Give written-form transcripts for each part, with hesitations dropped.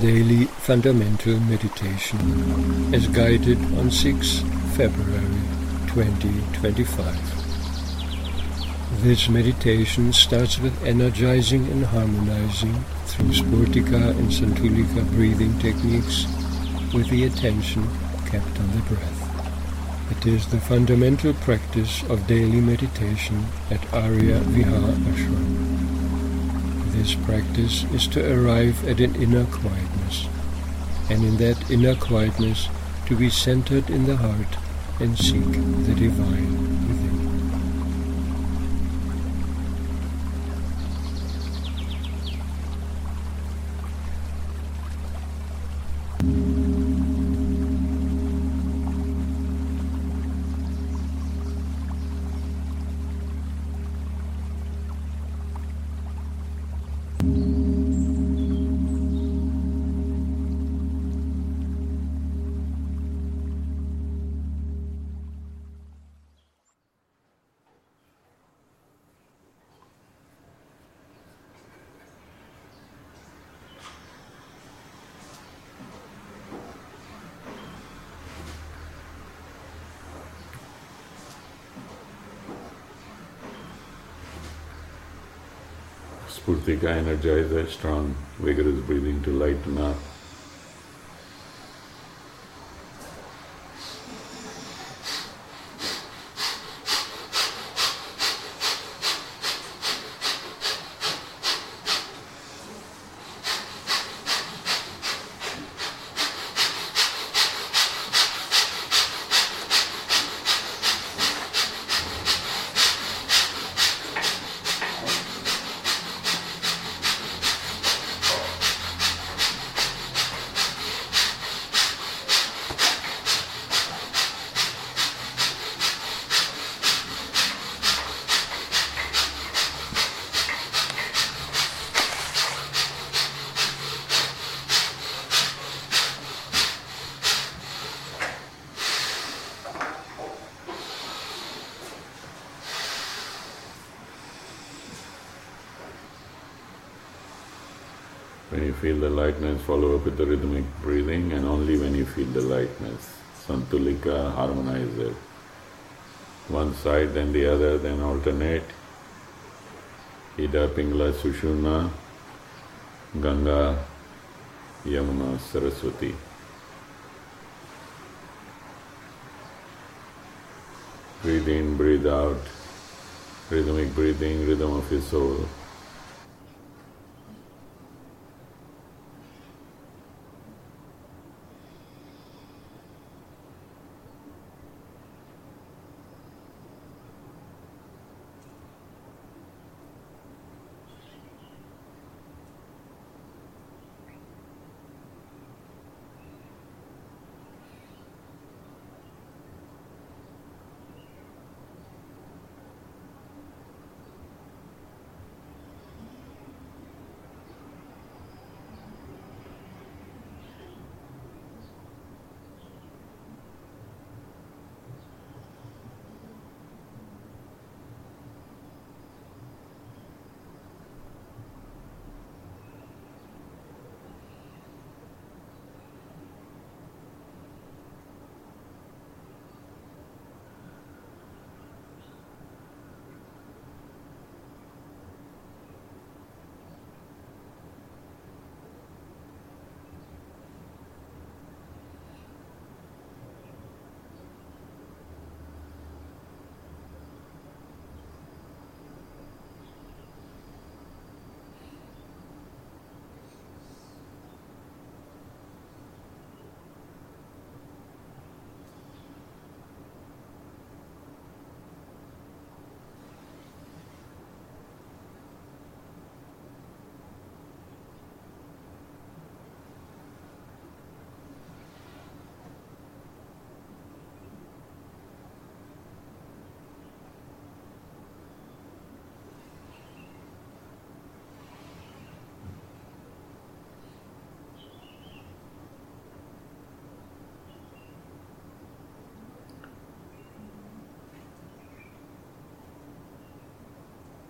daily fundamental meditation as guided on 6 February 2025. This meditation starts with energizing and harmonizing through Spurtika and Santulika breathing techniques with the attention kept on the breath. It is the fundamental practice of daily meditation at Arya Vihar Ashram. This practice is to arrive at an inner quietness, and in that inner quietness to be centered in the heart and seek the divine within. Spurtika energizer, strong, vigorous breathing to lighten up. When you feel the lightness, follow up with the rhythmic breathing, and only when you feel the lightness. Santulika, harmonize it. One side, then the other, then alternate. Ida, Pingala, Sushumna, Ganga, Yamuna, Saraswati. Breathe in, breathe out. Rhythmic breathing, rhythm of your soul.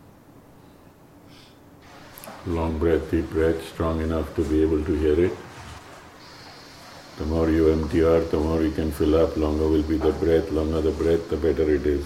Long breath, deep breath, strong enough to be able to hear it. The more you empty out, the more you can fill up, longer will be the breath, longer the breath, the better it is.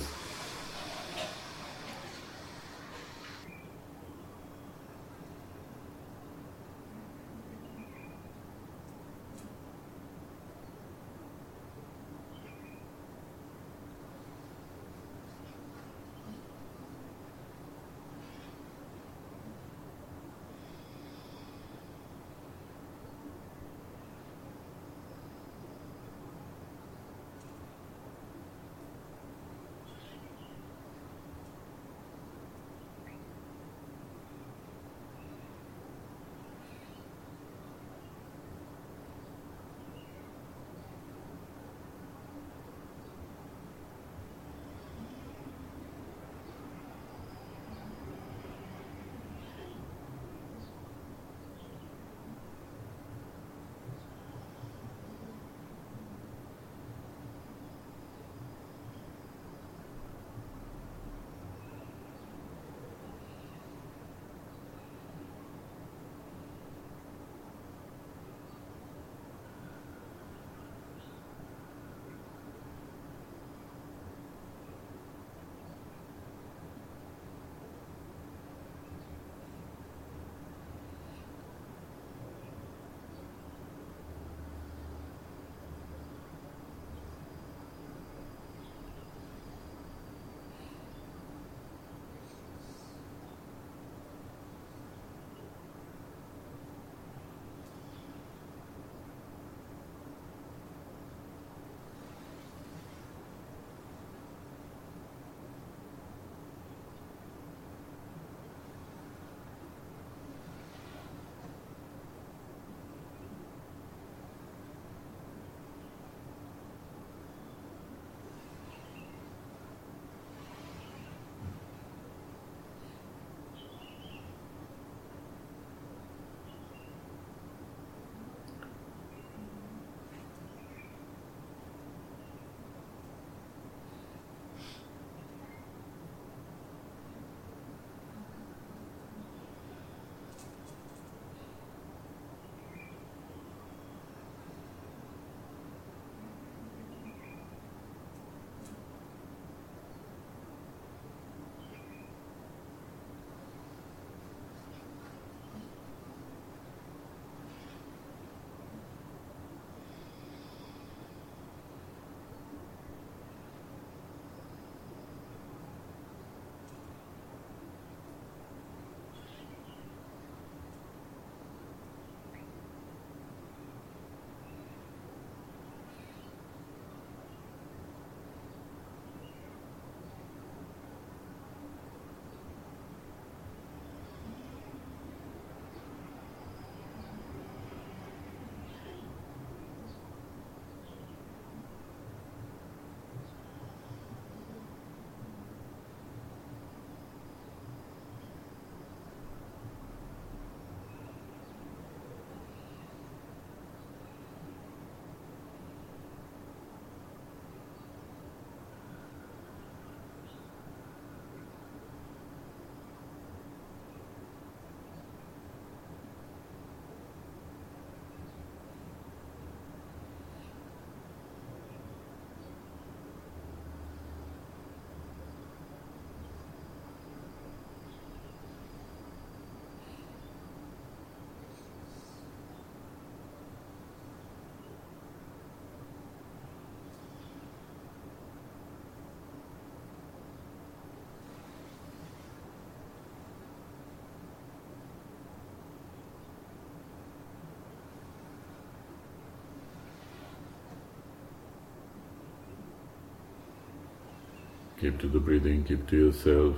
Keep to the breathing, keep to yourself.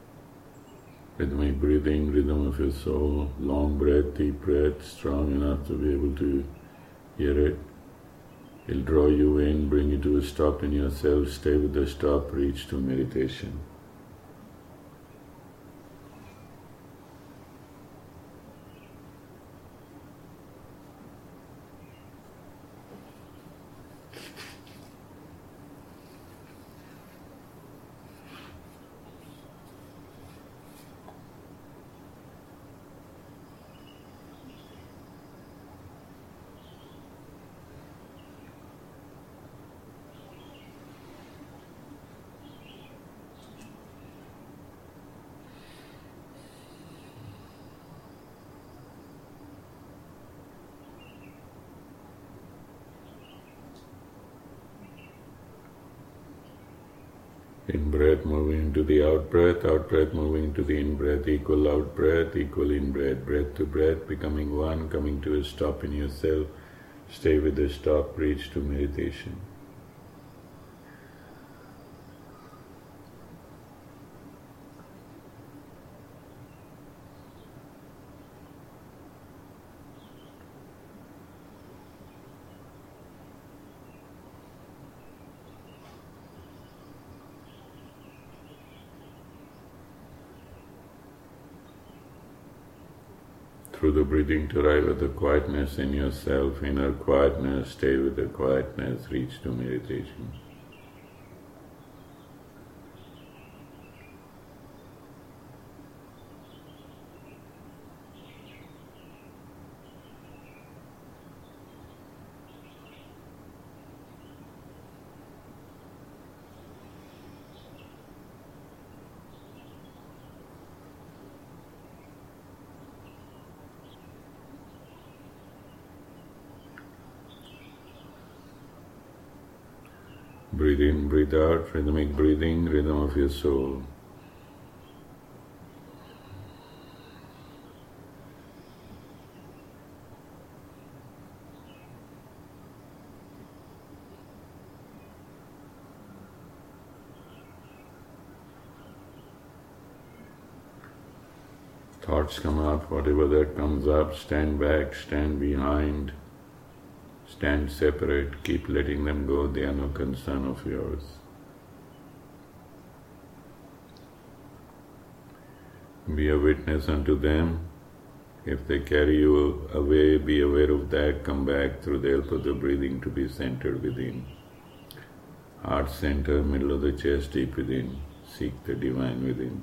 Rhythmic breathing, rhythm of your soul, long breath, deep breath, strong enough to be able to hear it. It'll draw you in, bring you to a stop in yourself, stay with the stop, reach to meditation. In-breath moving into the out-breath moving into the in-breath, equal out-breath, equal in-breath, breath to breath, becoming one, coming to a stop in yourself. Stay with the stop, reach to meditation. Through the breathing to arrive at the quietness in yourself, inner quietness, stay with the quietness, reach to meditation. Breathe in, breathe out, rhythmic breathing, rhythm of your soul. Thoughts come up, whatever that comes up, stand back, stand behind. Stand separate, keep letting them go, they are no concern of yours. Be a witness unto them. If they carry you away, be aware of that, come back through the help of the breathing to be centered within. Heart center, middle of the chest, deep within. Seek the divine within.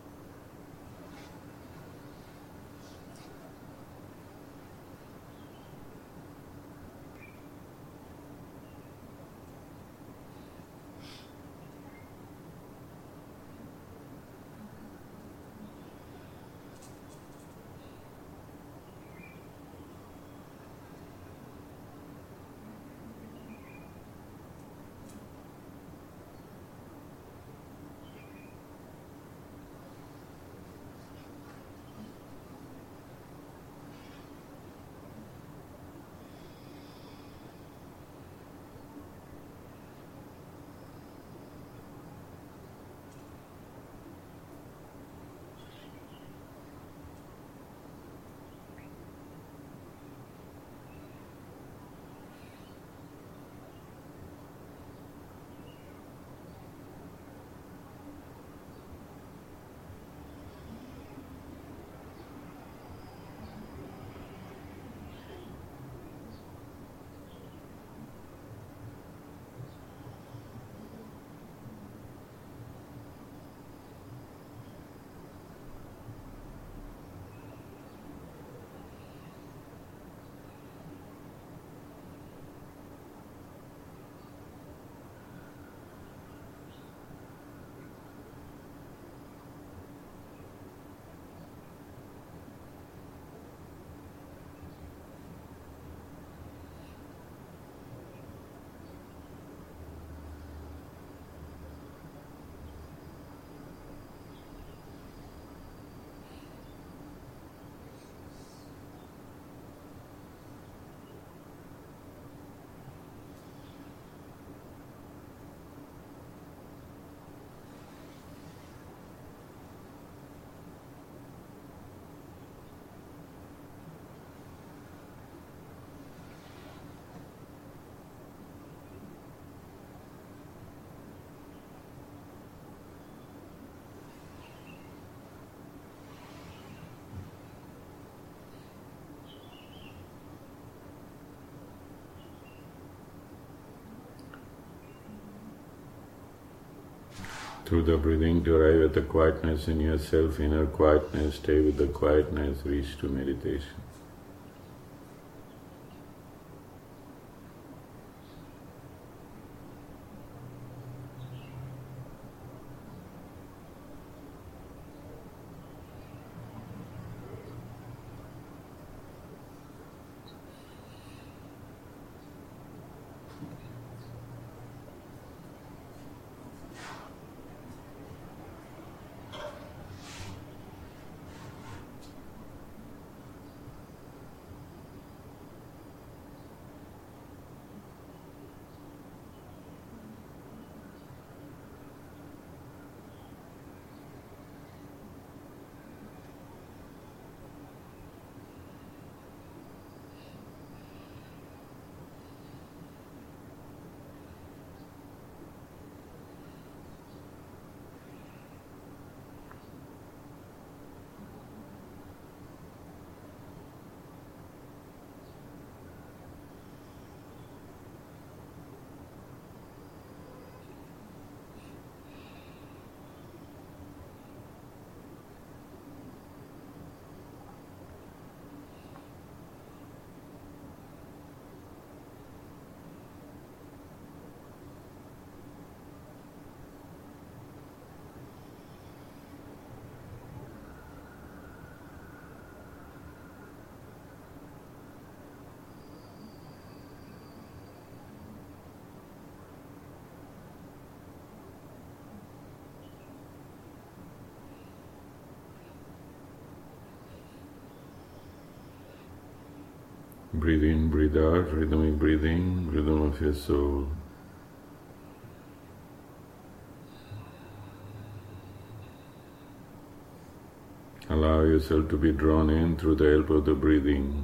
Through the breathing to arrive at the quietness in yourself, inner quietness, stay with the quietness, reach to meditation. Breathe in, breathe out, rhythmic breathing, rhythm of your soul. Allow yourself to be drawn in through the help of the breathing.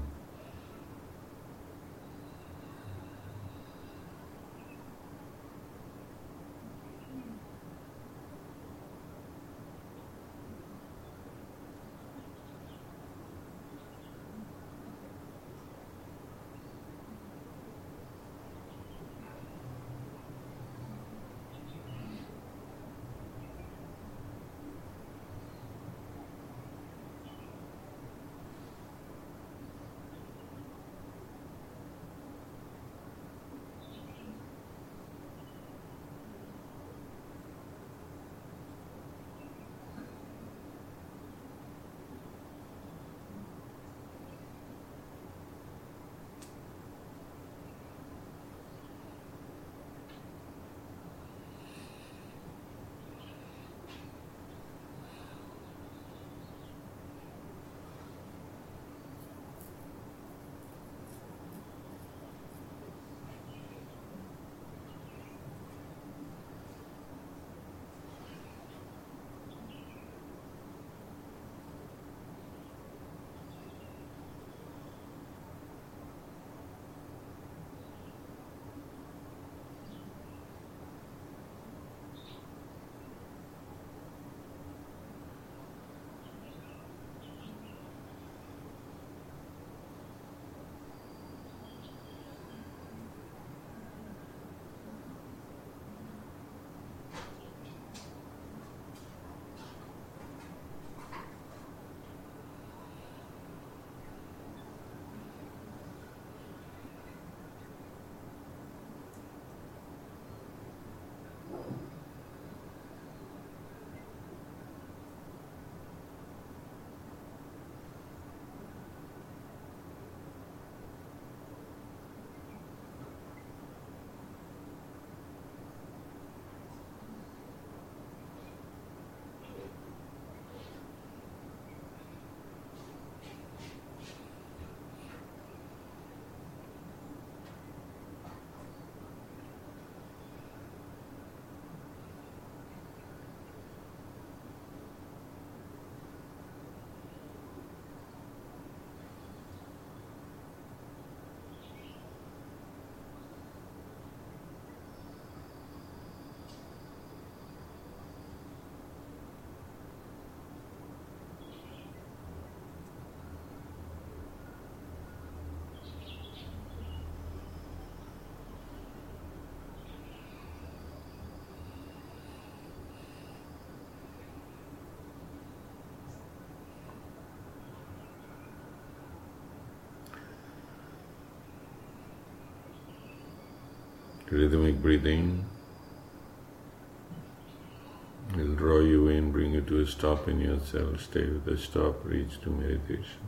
Rhythmic breathing will draw you in, bring you to a stop in yourself. Stay with the stop, reach to meditation.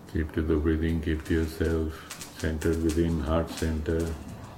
Keep to the breathing, keep to yourself, centered within heart center.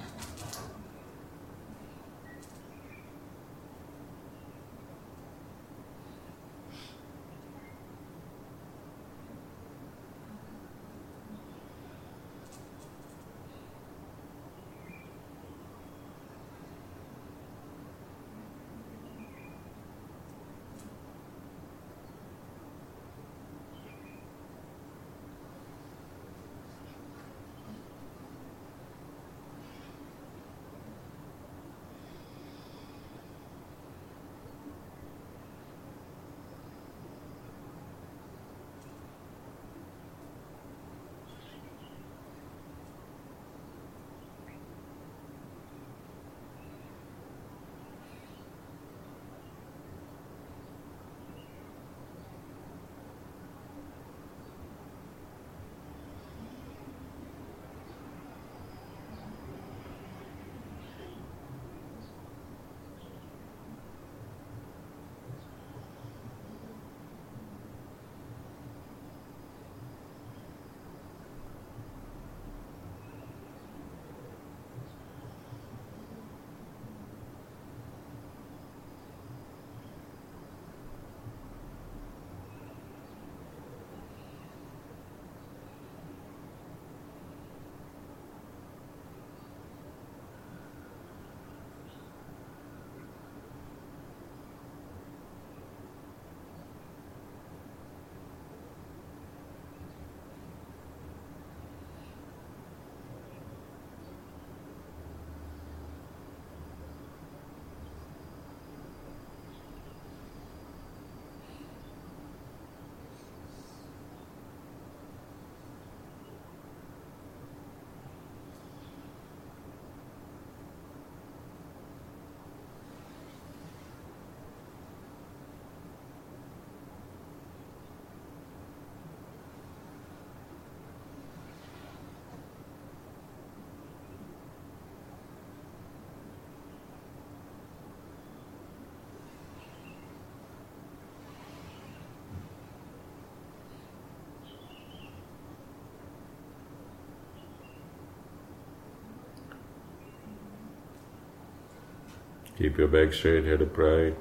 Keep your back straight, head upright.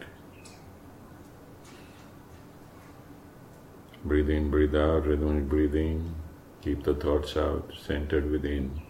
Breathe in, breathe out, rhythmic breathing. Keep the thoughts out, centered within.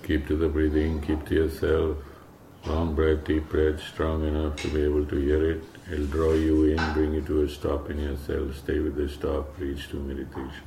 Keep to the breathing, keep to yourself. Long breath, deep breath, strong enough to be able to hear it. It'll draw you in, bring you to a stop in yourself. Stay with the stop, reach to meditation.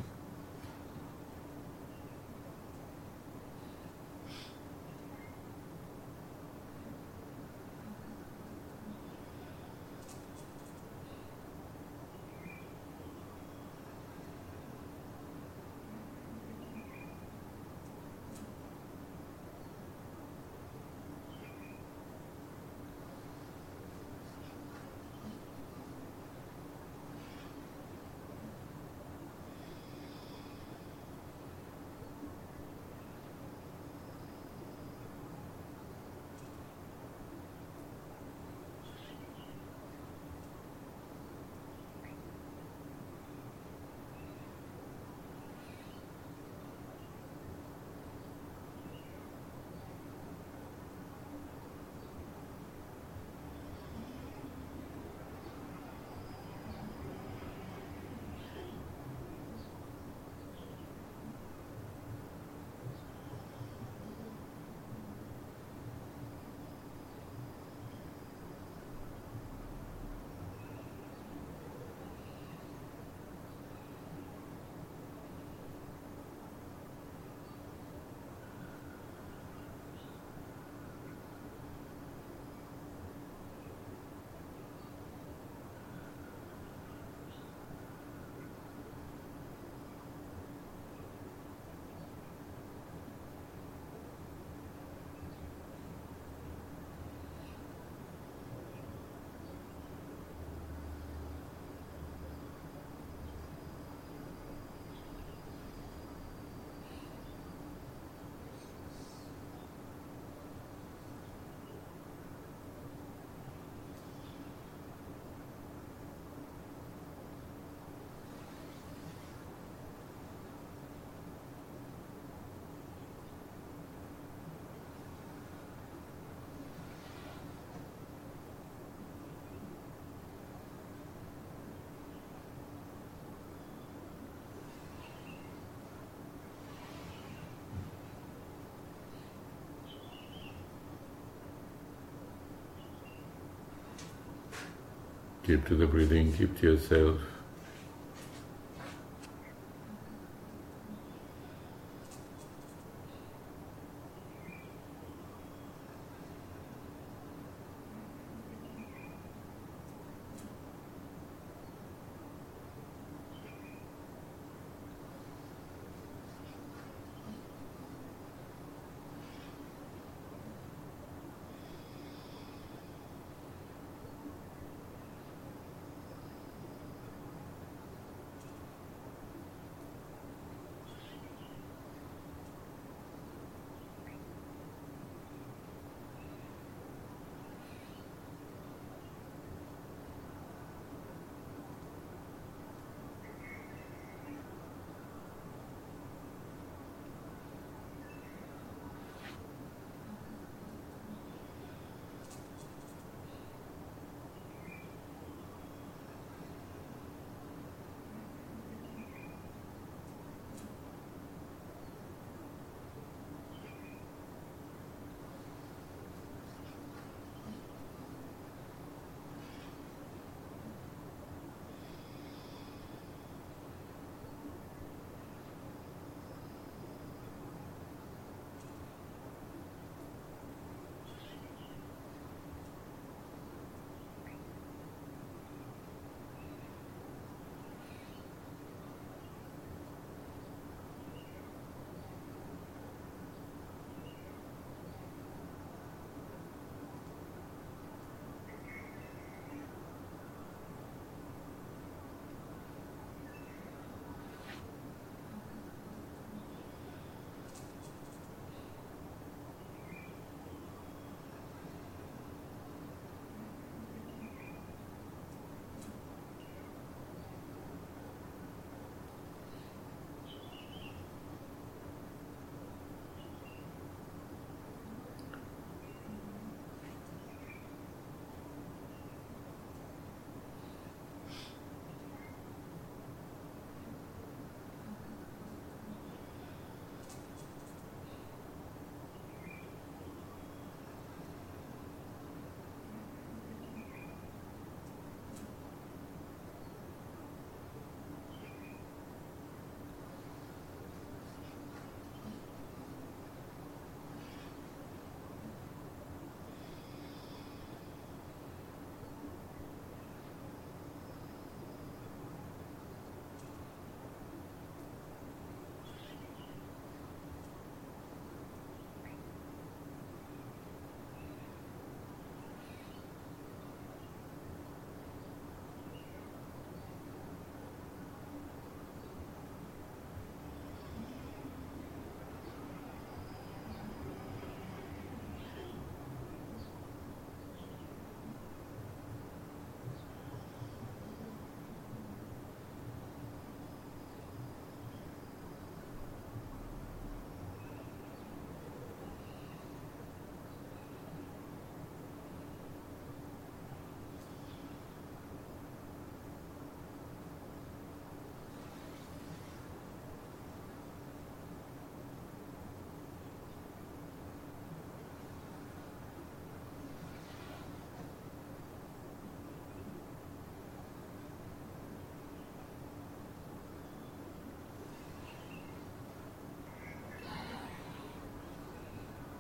Keep to the breathing, keep to yourself.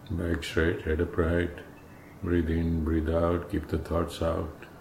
Back straight, head upright. Breathe in, breathe out, keep the thoughts out.